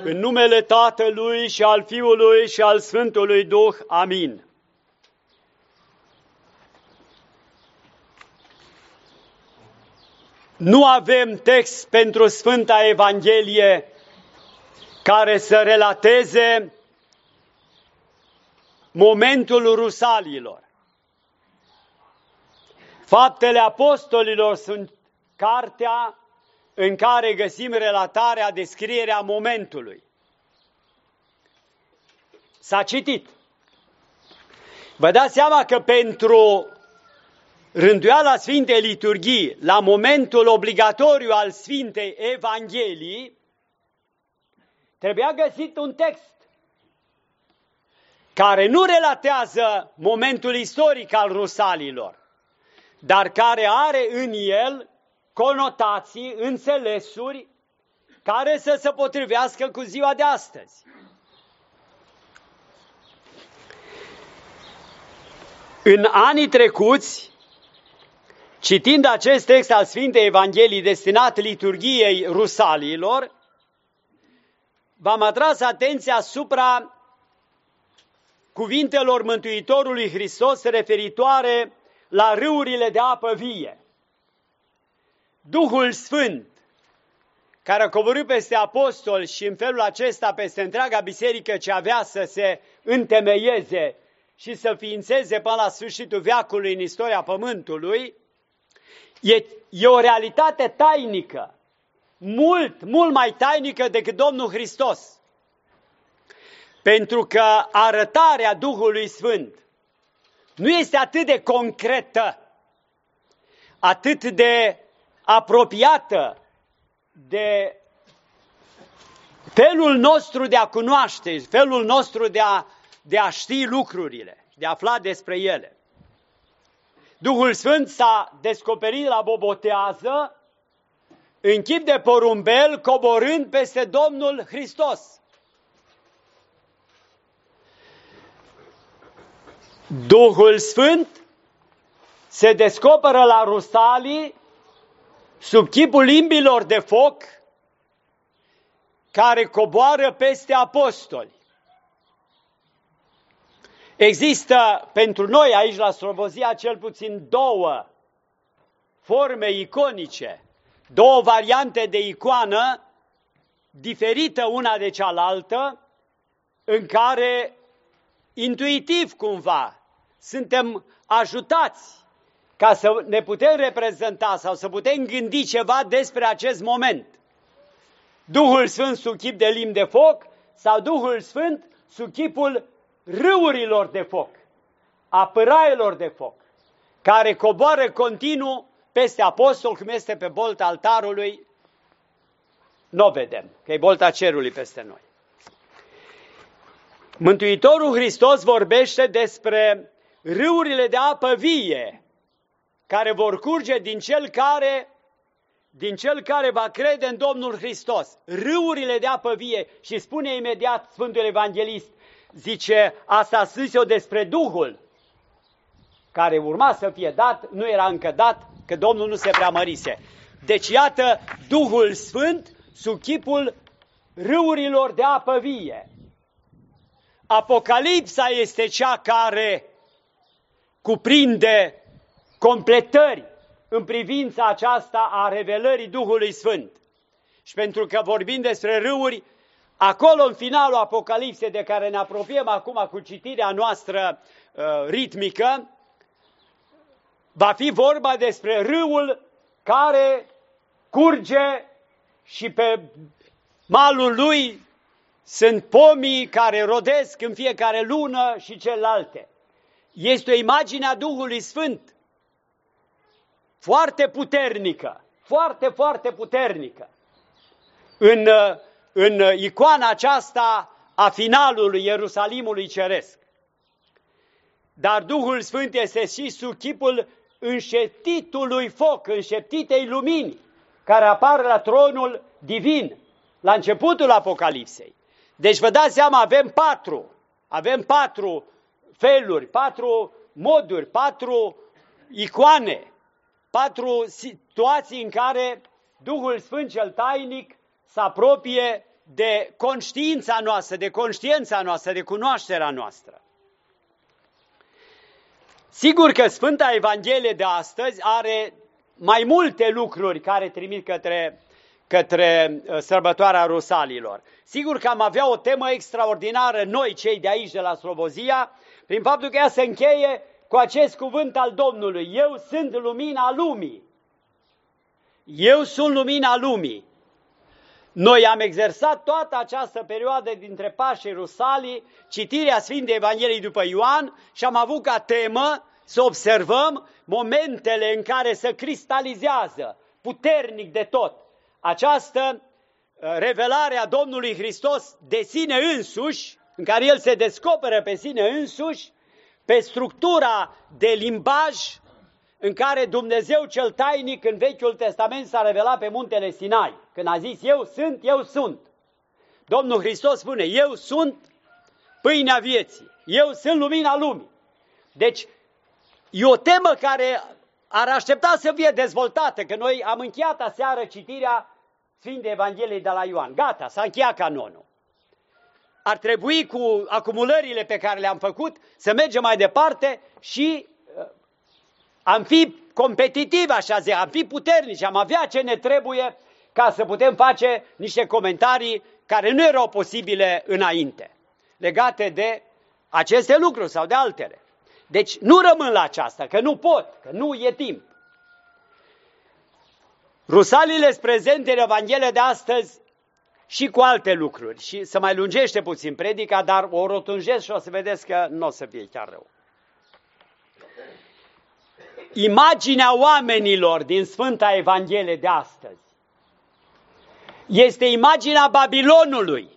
În numele Tatălui și al Fiului și al Sfântului Duh. Amin. Nu avem text pentru Sfânta Evanghelie care să relateze momentul rusalilor. Faptele Apostolilor sunt cartea în care găsim relatarea, descrierea momentului. S-a citit. Vă dați seama că pentru rânduiala Sfintei Liturghii, la momentul obligatoriu al Sfintei Evangelii, trebuia găsit un text care nu relatează momentul istoric al rusalilor, dar care are în el conotații, înțelesuri, care să se potrivească cu ziua de astăzi. În anii trecuți, citind acest text al Sfintei Evangheliei destinat liturghiei rusalilor, v-am atras atenția asupra cuvintelor Mântuitorului Hristos referitoare la râurile de apă vie. Duhul Sfânt, care a coborât peste apostoli și în felul acesta peste întreaga biserică ce avea să se întemeieze și să ființeze până la sfârșitul veacului în istoria pământului, e o realitate tainică, mult mai tainică decât Domnul Hristos. Pentru că arătarea Duhului Sfânt nu este atât de concretă, atât de apropiată de felul nostru de a cunoaște, felul nostru de a ști lucrurile, de a afla despre ele. Duhul Sfânt s-a descoperit la Bobotează în chip de porumbel, coborând peste Domnul Hristos. Duhul Sfânt se descoperă la rusalii sub chipul limbilor de foc care coboară peste apostoli. Există pentru noi aici la Slobozia cel puțin două forme iconice, două variante de icoană diferită una de cealaltă, în care intuitiv cumva suntem ajutați ca să ne putem reprezenta sau să putem gândi ceva despre acest moment. Duhul Sfânt sub chip de limbi de foc sau Duhul Sfânt sub chipul râurilor de foc, a pârailor de foc, care coboară continuu peste apostol, cum este pe bolta altarului, n-o vedem, că e bolta cerului peste noi. Mântuitorul Hristos vorbește despre râurile de apă vie, care vor curge din cel care va crede în Domnul Hristos. Râurile de apă vie. Și spune imediat Sfântul Evanghelist, zice, asta a spus-o despre Duhul care urma să fie dat, nu era încă dat, că Domnul nu se preamărise. Deci iată Duhul Sfânt sub chipul râurilor de apă vie. Apocalipsa este cea care cuprinde completări în privința aceasta a revelării Duhului Sfânt. Și pentru că vorbim despre râuri, acolo în finalul Apocalipsei de care ne apropiem acum cu citirea noastră ritmică, va fi vorba despre râul care curge și pe malul lui sunt pomii care rodesc în fiecare lună și celelalte. Este o imagine a Duhului Sfânt foarte puternică, foarte puternică. În icoana aceasta a finalului Ierusalimului Ceresc. Dar Duhul Sfânt este și sub chipul înșeptitului foc, înșeptitei lumini, care apar la tronul divin, la începutul Apocalipsei. Deci vă dați seama, avem patru feluri, 4 moduri, 4 icoane, 4 situații în care Duhul Sfânt cel tainic se apropie de conștiința noastră, de conștiința noastră, de cunoașterea noastră. Sigur că Sfânta Evanghelie de astăzi are mai multe lucruri care trimit către sărbătoarea Rusalilor. Sigur că am avea o temă extraordinară noi, cei de aici, de la Slobozia, prin faptul că ea se încheie cu acest cuvânt al Domnului: eu sunt lumina lumii. Eu sunt lumina lumii. Noi am exersat toată această perioadă dintre Paști și Rusalii, citirea Sfintei Evangheliei după Ioan, și am avut ca temă să observăm momentele în care se cristalizează puternic de tot această revelare a Domnului Hristos de sine însuși, în care El se descoperă pe sine însuși, pe structura de limbaj în care Dumnezeu cel tainic în Vechiul Testament s-a revelat pe muntele Sinai, când a zis: eu sunt, eu sunt. Domnul Hristos spune: eu sunt pâinea vieții, eu sunt lumina lumii. Deci e o temă care ar aștepta să fie dezvoltată, că noi am încheiat aseară citirea Sfintei Evangheliei de la Ioan. Gata, s-a încheiat canonul. Ar trebui, cu acumulările pe care le-am făcut, să mergem mai departe și am fi competitivi, așa zi, am fi puternici, am avea ce ne trebuie ca să putem face niște comentarii care nu erau posibile înainte, legate de aceste lucruri sau de altele. Deci nu rămân la aceasta, că nu pot, că nu e timp. Rusalile sunt prezente în Evanghelia de astăzi și cu alte lucruri. Și să mai lungește puțin predica, dar o rotunjesc și o să vedeți că nu o să fie chiar rău. Imaginea oamenilor din Sfânta Evanghelie de astăzi este imaginea Babilonului.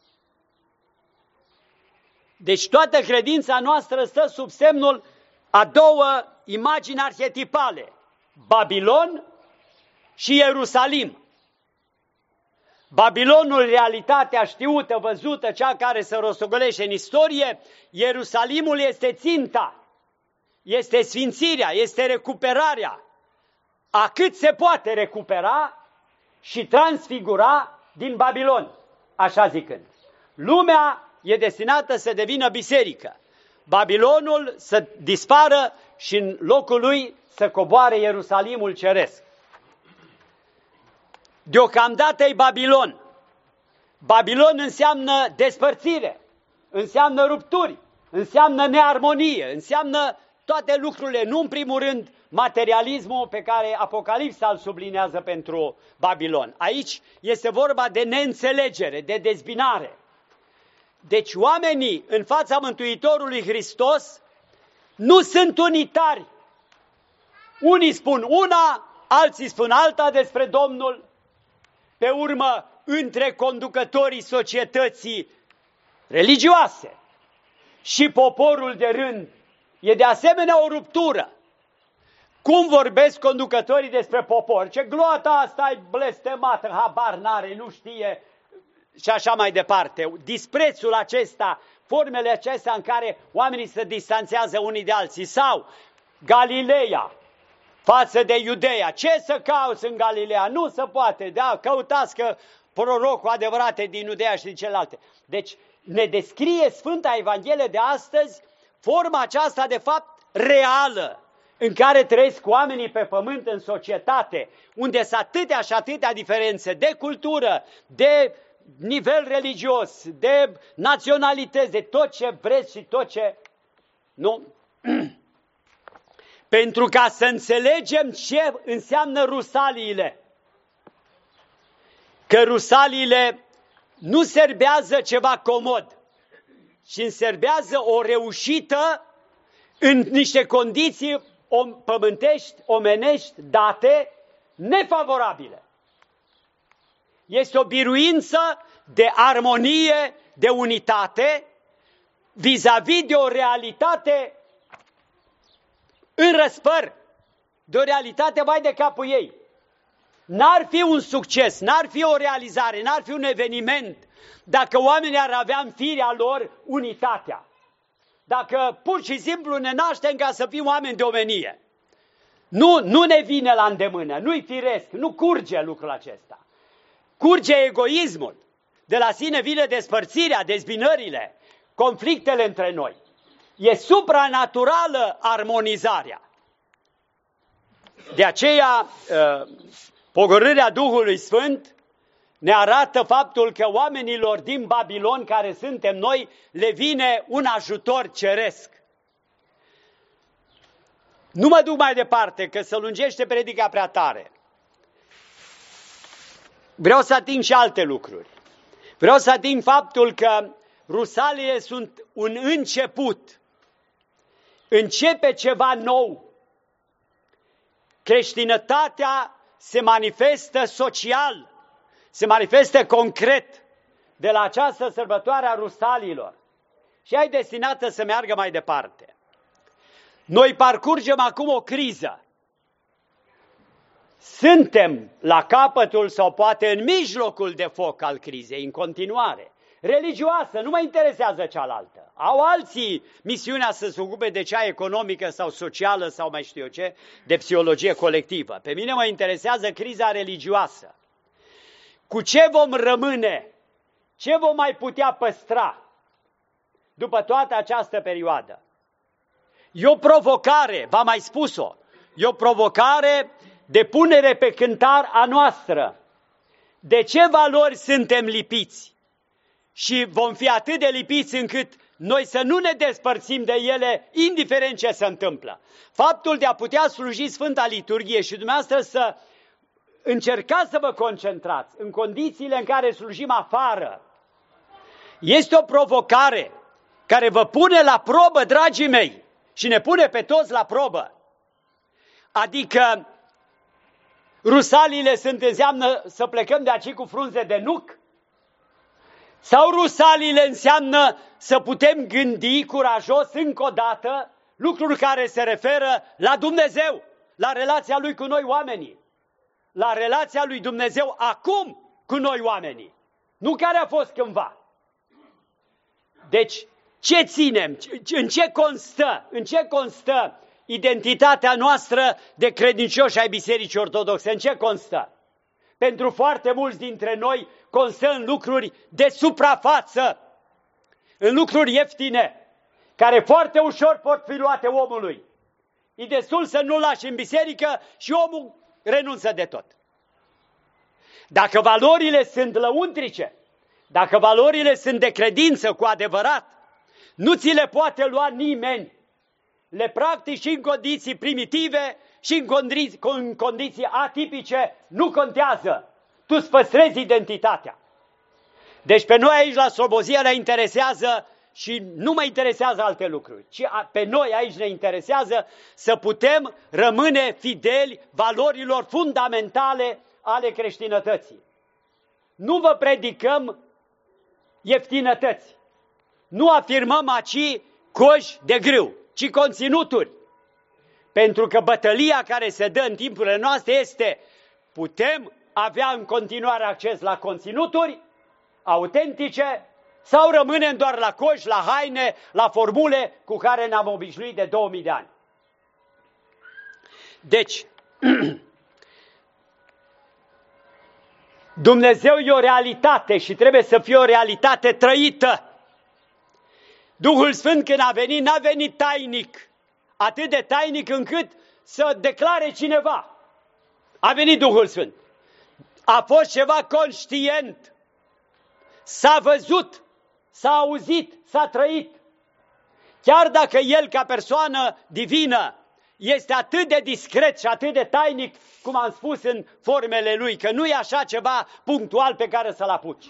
Deci toată credința noastră stă sub semnul a două imagini arhetipale: Babilon și Ierusalim. Babilonul, realitatea știută, văzută, cea care se rostogolește în istorie; Ierusalimul este ținta, este sfințirea, este recuperarea, a cât se poate recupera și transfigura din Babilon, așa zicând. Lumea e destinată să devină biserică, Babilonul să dispară și în locul lui să coboare Ierusalimul ceresc. Deocamdată e Babilon. Babilon înseamnă despărțire, înseamnă rupturi, înseamnă nearmonie, înseamnă toate lucrurile, nu în primul rând materialismul pe care Apocalipsa îl sublinează pentru Babilon. Aici este vorba de neînțelegere, de dezbinare. Deci oamenii în fața Mântuitorului Hristos nu sunt unitari. Unii spun una, alții spun alta despre Domnul. Pe urmă, între conducătorii societății religioase și poporul de rând e de asemenea o ruptură. Cum vorbesc conducătorii despre popor? Ce gloata asta e blestemată, habar n-are, nu știe și așa mai departe. Disprețul acesta, formele acestea în care oamenii se distanțează unii de alții. Sau Galileea față de Iudeea. Ce să cauți în Galileea? Nu se poate, da? Căutați că prorocul adevărat e din Iudeea și din celelalte. Deci ne descrie Sfânta Evanghelie de astăzi forma aceasta de fapt reală în care trăiesc oamenii pe pământ în societate, unde sunt atâtea și atâtea diferențe de cultură, de nivel religios, de naționalități, de tot ce vreți și tot ce... Nu? Pentru ca să înțelegem ce înseamnă rusaliile. Că rusaliile nu serbează ceva comod, ci înserbează o reușită în niște condiții pământești, omenești, date, nefavorabile. Este o biruință de armonie, de unitate, vis-a-vis de o realitate în răspăr, de o realitate vai de capul ei. N-ar fi un succes, n-ar fi o realizare, n-ar fi un eveniment dacă oamenii ar avea în firea lor unitatea. Dacă pur și simplu ne naștem ca să fim oameni de omenie. Nu ne vine la îndemână, nu-i firesc, nu curge lucrul acesta. Curge egoismul. De la sine vine despărțirea, dezbinările, conflictele între noi. E supranaturală armonizarea. De aceea, pogorârea Duhului Sfânt ne arată faptul că oamenilor din Babilon, care suntem noi, le vine un ajutor ceresc. Nu mă duc mai departe, că se lungește predica prea tare. Vreau să ating și alte lucruri. Vreau să ating faptul că Rusalile sunt un început. Începe ceva nou. Creștinătatea se manifestă social, se manifestă concret de la această sărbătoare a Rusalilor și e destinată să meargă mai departe. Noi parcurgem acum o criză. Suntem la capătul sau poate în mijlocul de foc al crizei, în continuare. Religioasă, nu mă interesează cealaltă. Au alții misiunea să se ocupe de cea economică sau socială sau mai știu eu ce, de psihologie colectivă. Pe mine mă interesează criza religioasă. Cu ce vom rămâne? Ce vom mai putea păstra după toată această perioadă? E o provocare, v-am mai spus-o, e o provocare de punere pe cântar a noastră. De ce valori suntem lipiți? Și vom fi atât de lipiți încât noi să nu ne despărțim de ele, indiferent ce se întâmplă. Faptul de a putea sluji Sfânta Liturghie și dumneavoastră să încercați să vă concentrați în condițiile în care slujim afară, este o provocare care vă pune la probă, dragii mei, și ne pune pe toți la probă. Adică Rusalile înseamnă să plecăm de aici cu frunze de nuc? Sau Rusalile înseamnă să putem gândi curajos încă o dată lucruri care se referă la Dumnezeu, la relația Lui cu noi oamenii, la relația Lui Dumnezeu acum cu noi oamenii, nu care a fost cândva. Deci, ce ținem? În ce constă identitatea noastră de credincioși ai Bisericii Ortodoxe? În ce constă? Pentru foarte mulți dintre noi constă în lucruri de suprafață, în lucruri ieftine, care foarte ușor pot fi luate omului. E destul să nu-l lași în biserică și omul renunță de tot. Dacă valorile sunt lăuntrice, dacă valorile sunt de credință cu adevărat, nu ți le poate lua nimeni. Le practici și în condiții primitive și în condiții atipice, nu contează. Tu îți păstrezi identitatea. Deci pe noi aici la Slobozia ne interesează și nu mă interesează alte lucruri, ci pe noi aici ne interesează să putem rămâne fideli valorilor fundamentale ale creștinătății. Nu vă predicăm ieftinătăți. Nu afirmăm aici coji de grâu, ci conținuturi. Pentru că bătălia care se dă în timpurile noastre este: putem avea în continuare acces la conținuturi autentice sau rămânem doar la coși, la haine, la formule cu care ne-am obișnuit de 2000 de ani. Deci, Dumnezeu e o realitate și trebuie să fie o realitate trăită. Duhul Sfânt când a venit, n-a venit tainic, atât de tainic încât să declare cineva. A venit Duhul Sfânt. A fost ceva conștient. S-a văzut, s-a auzit, s-a trăit. Chiar dacă El, ca persoană divină, este atât de discret și atât de tainic, cum am spus în formele Lui, că nu e așa ceva punctual pe care să-l apuci.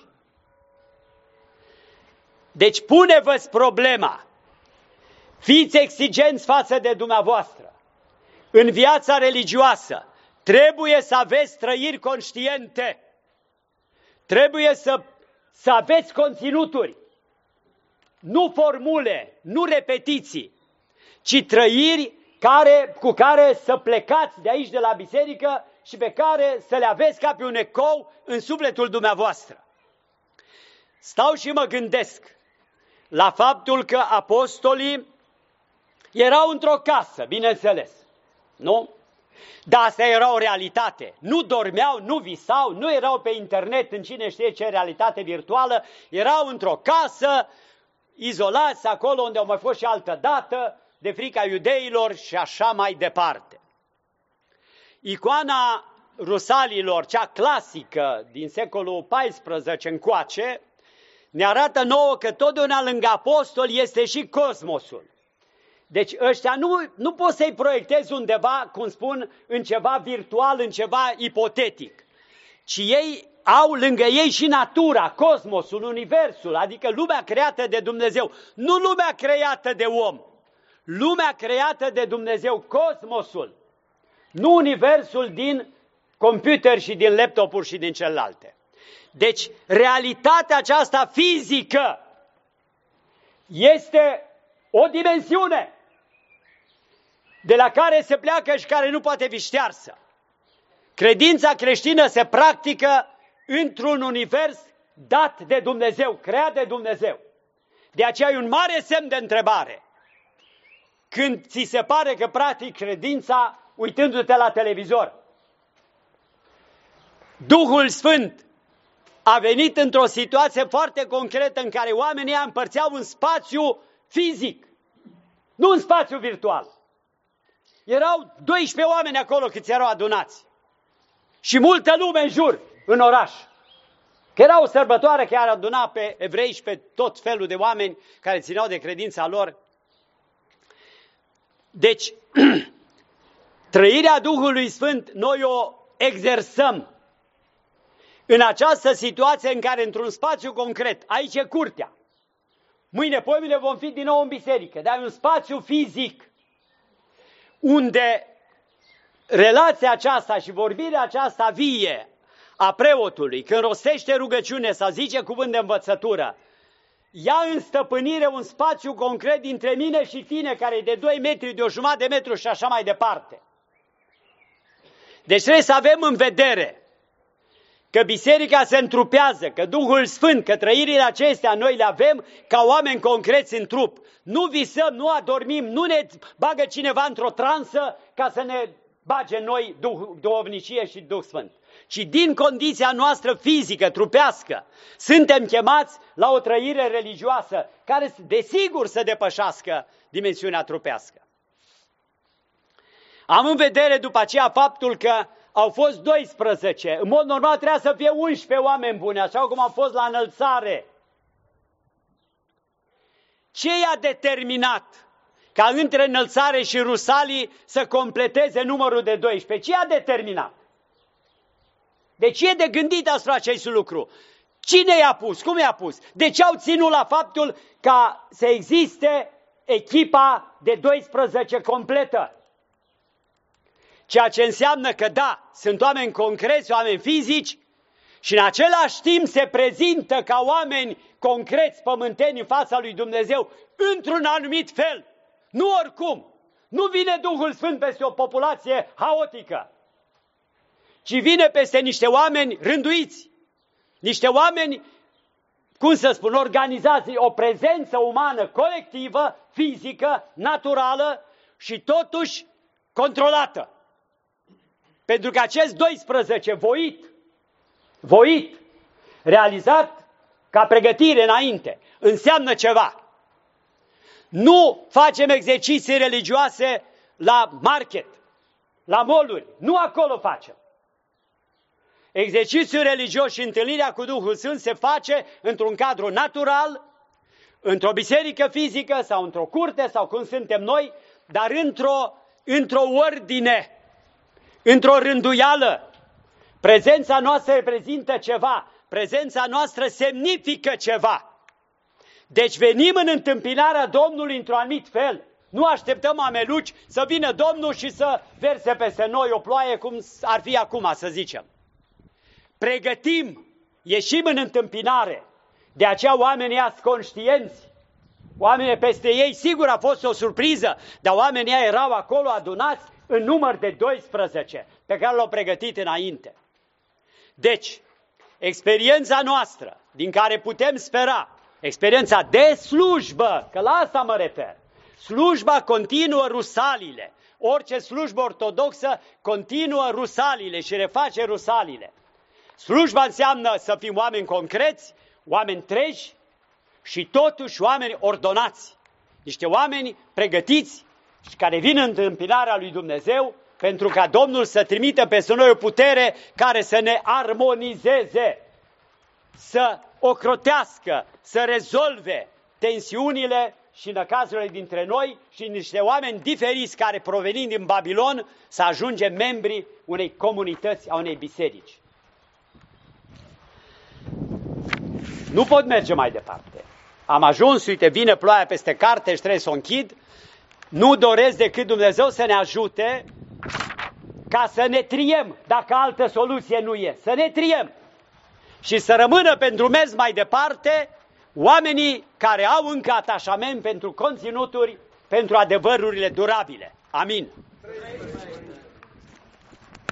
Deci pune-vă-ți problema. Fiți exigenți față de dumneavoastră. În viața religioasă trebuie să aveți trăiri conștiente. Trebuie să aveți conținuturi. Nu formule, nu repetiții, ci trăiri cu care să plecați de aici de la biserică și pe care să le aveți ca pe un ecou în sufletul dumneavoastră. Stau și mă gândesc la faptul că apostolii erau într-o casă, bineînțeles, nu? Dar asta era o realitate. Nu dormeau, nu visau, nu erau pe internet în cine știe ce realitate virtuală, erau într-o casă, izolați acolo unde au mai fost și altă dată, de frica iudeilor și așa mai departe. Icoana rusalilor, cea clasică din secolul XIV încoace, ne arată nouă că totdeauna lângă apostol este și cosmosul. Deci ăștia nu poți să-i proiectezi undeva, cum spun, în ceva virtual, în ceva ipotetic, ci ei au lângă ei și natura, cosmosul, universul, adică lumea creată de Dumnezeu, nu lumea creată de om, lumea creată de Dumnezeu, cosmosul, nu universul din computer și din laptopuri și din celelalte. Deci realitatea aceasta fizică este o dimensiune de la care se pleacă și care nu poate fi ștearsă. Credința creștină se practică într-un univers dat de Dumnezeu, creat de Dumnezeu. De aceea e un mare semn de întrebare când ți se pare că practici credința uitându-te la televizor. Duhul Sfânt a venit într-o situație foarte concretă în care oamenii împărțeau în spațiu fizic, nu în spațiu virtual. Erau 12 oameni acolo câți erau adunați și multă lume în jur, în oraș. Că era o sărbătoare care aduna pe evrei și pe tot felul de oameni care țineau de credința lor. Deci, trăirea Duhului Sfânt noi o exersăm în această situație în care într-un spațiu concret, aici e curtea, mâine, poimine vom fi din nou în biserică, dar e un spațiu fizic unde relația aceasta și vorbirea aceasta vie a preotului, când rostește rugăciune sau zice cuvânt de învățătură, ia în stăpânire un spațiu concret dintre mine și tine, care e de 2 metri, de o jumătate de metru și așa mai departe. Deci trebuie să avem în vedere că biserica se întrupează, că Duhul Sfânt, că trăirile acestea noi le avem ca oameni concreți în trup. Nu visăm, nu adormim, nu ne bagă cineva într-o transă ca să ne bage noi duhovnicie și Duh Sfânt. Ci din condiția noastră fizică, trupească, suntem chemați la o trăire religioasă care desigur să depășească dimensiunea trupească. Am în vedere după aceea faptul că au fost 12, în mod normal trebuia să fie 11 oameni buni, așa cum au fost la înălțare. Ce i-a determinat ca între înălțare și Rusalii să completeze numărul de 12? Ce i-a determinat? De ce e de gândit asupra acestui lucru? Cine i-a pus? Cum i-a pus? De ce au ținut la faptul ca să existe echipa de 12 completă? Ceea ce înseamnă că da, sunt oameni concreți, oameni fizici și în același timp se prezintă ca oameni concreți, pământeni în fața lui Dumnezeu într-un anumit fel. Nu oricum. Nu vine Duhul Sfânt peste o populație haotică, ci vine peste niște oameni rânduiți, niște oameni, cum să spun, organizați, o prezență umană colectivă, fizică, naturală și totuși controlată. Pentru că acest 12 voit, realizat ca pregătire înainte, înseamnă ceva. Nu facem exerciții religioase la market, la mall-uri, nu acolo facem. Exercițiul religios și întâlnirea cu Duhul Sfânt se face într-un cadru natural, într-o biserică fizică sau într-o curte sau cum suntem noi, dar într-o ordine, într-o rânduială. Prezența noastră reprezintă ceva, prezența noastră semnifică ceva. Deci venim în întâmpinarea Domnului într-un anumit fel. Nu așteptăm ameluci să vină Domnul și să verse peste noi o ploaie cum ar fi acum, să zicem. Pregătim, ieșim în întâmpinare. De aceea oamenii sunt conștienți. Oamenii peste ei, sigur a fost o surpriză, dar oamenii erau acolo adunați în număr de 12, pe care l-au pregătit înainte. Deci, experiența noastră, din care putem spera, experiența de slujbă, că la asta mă refer, Slujba continuă rusalile. Orice slujbă ortodoxă continuă rusalile și reface rusalile. Slujba înseamnă să fim oameni concreți, oameni treji și totuși oameni ordonați. Niște oameni pregătiți și care vin în întâmpinarea lui Dumnezeu pentru ca Domnul să trimită peste noi o putere care să ne armonizeze, să ocrotească, să rezolve tensiunile și năcazurile dintre noi și niște oameni diferiți care provenind din Babilon să ajungem membri unei comunități, a unei biserici. Nu pot merge mai departe. Am ajuns, uite, vine ploaia peste carte și trebuie să o închid. Nu doresc decât Dumnezeu să ne ajute ca să ne triem, dacă altă soluție nu e. Să ne triem și să rămână pentru mers mai departe oamenii care au încă atașament pentru conținuturi, pentru adevărurile durabile. Amin.